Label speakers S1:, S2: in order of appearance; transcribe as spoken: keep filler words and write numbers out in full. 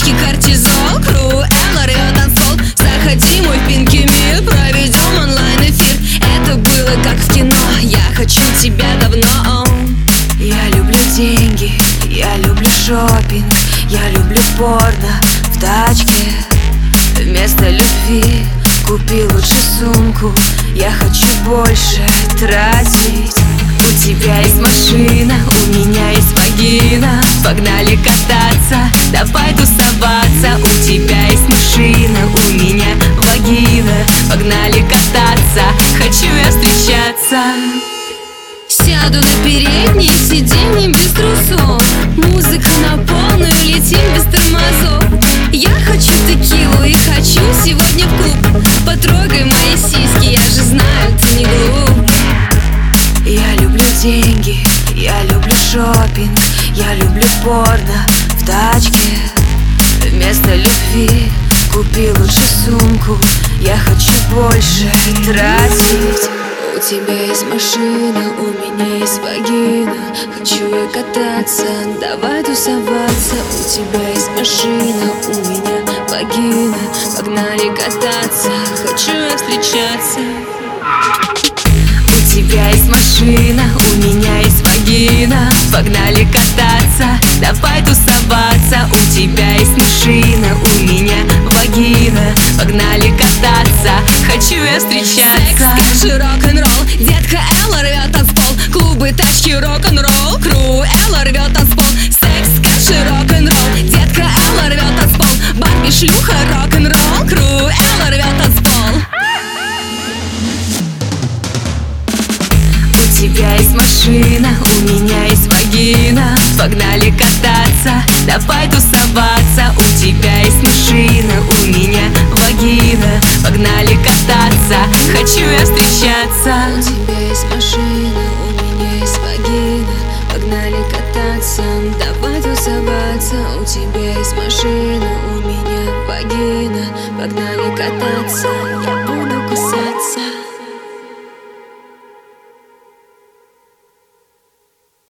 S1: Виски, кортизол, кру, Элла рвет танцпол. Заходи, мой пинки мир, проведем онлайн-эфир. Это было как в кино, я хочу тебя давно. Я люблю деньги, я люблю шопинг, я люблю порно в тачке. Вместо любви купи лучше сумку, я хочу больше тратить. У тебя есть машина, у меня есть вагина. Погнали кататься, давай тусоваться. У тебя есть машина, у меня вагина. Погнали кататься, хочу я встречаться. Сяду на переднее сиденье без трусов. Музыка на полную, летим без тормозов. Я хочу текилу и хочу сегодня в клуб. Потрогай мои сиськи, я же знаю, ты не глуп. Я люблю деньги, я люблю шопинг, я люблю порно в тачке. Вместо любви купи лучше сумку, я хочу больше тратить. У тебя есть машина, у меня есть вагина. Хочу я кататься, давай тусоваться. У тебя есть машина, у меня вагина. Погнали кататься, хочу я встречаться. У тебя есть машина, у меня есть вагина. Погнали кататься, давай тусоваться. У тебя есть машина, у меня вагина. Погнали кататься, хочу я встречаться. Секс, кэш и рок-н-ролл, детка Элла рвет танцпол. Клубы, тачки, рок-н-ролл, кру, Элла рвет танцпол. Секс, кэш и рок-н-ролл, детка Элла рвет танцпол. Барби, шлюха, рок-н-ролл, кру, Элла рвет танцпол. У тебя есть машина, у меня есть вагина. Погнали кататься, давай тусоваться. У тебя есть машина, у меня вагина. Погнали кататься, хочу я встречаться. У тебя есть машина, у меня есть вагина. Погнали кататься, давай тусоваться. У тебя есть машина, у меня вагина. Погнали кататься.